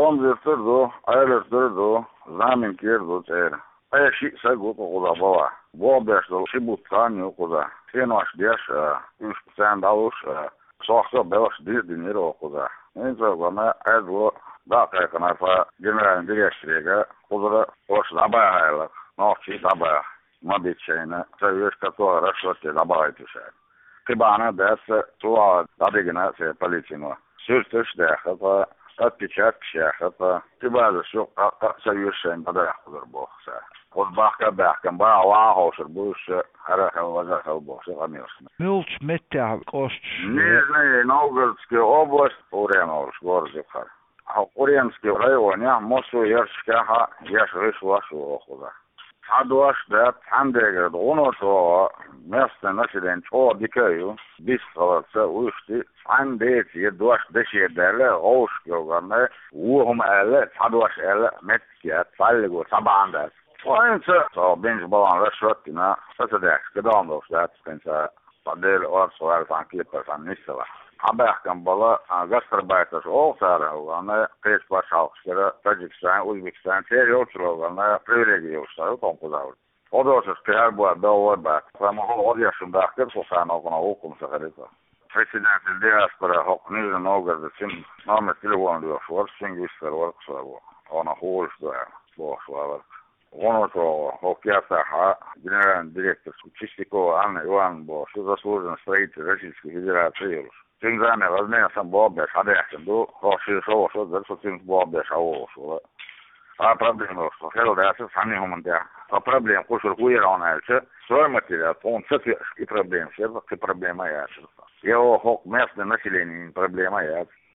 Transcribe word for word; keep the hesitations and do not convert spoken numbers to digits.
он зертырду, айлертырду, знамен кирду цер. Ай ши сагу куда бала. Бобешдо шибут каню куда. Сен ваш деш, уж сен далуш, сохсо белш дирдинеро куда. Инза гана айдло да кайканарфа генеральный директорига куда ош забайла. Ночи забай. Мабичайна, совешь который расчёте добавить-то. Кибана дэс туа дабигна се полицину. Сюртыш дэхата, отпечаток шахата. Кибаза шо совещен подахудер бохса. Вот бахка бахка, ба лахошер буш, харахал вазахал бохса, конечно. Мулч метя кост. Нижний Новгородская область, Уренорск, горзихар. А Уренский район, я мосу ершкаха, я шриш вашу охуда. Адваш да андегер доно то место населен о дикаю бисхалца ушти андети едваш дешеделе оушгоганне уум эле адваш эле меткия фалго сабанда Оинца то бенж балан решоттина сатадек gedaan dat pensa padel orso alfan klipper van nissela Абахкам бала гастарбайтers олсара угана кеш башалкшера Таджикстан, Узбекистан территорияларына привилегия устаю тонкудау. Одосыз кер буа долларба. Самого одяшында кер сосана окна окум сахарита. Президент диаспора хокнизен Новгород син номер телефон диyor. Швар сингвистер ворксаву. Она холштуя. Бошвар. Он то хокясаха генеральный директор Чистякова Анна Ивановна Бош, заслуженный строитель Российской Федерации. Тинзане размер сам бобе шадехен до хоши шо шо за сотин бобе шао шо. А проблема что хел да се сами хомонда. А проблема кушер хуера на эльче. Свой материал, он цепи и проблем, все это проблема я. Его хок местное население проблема я.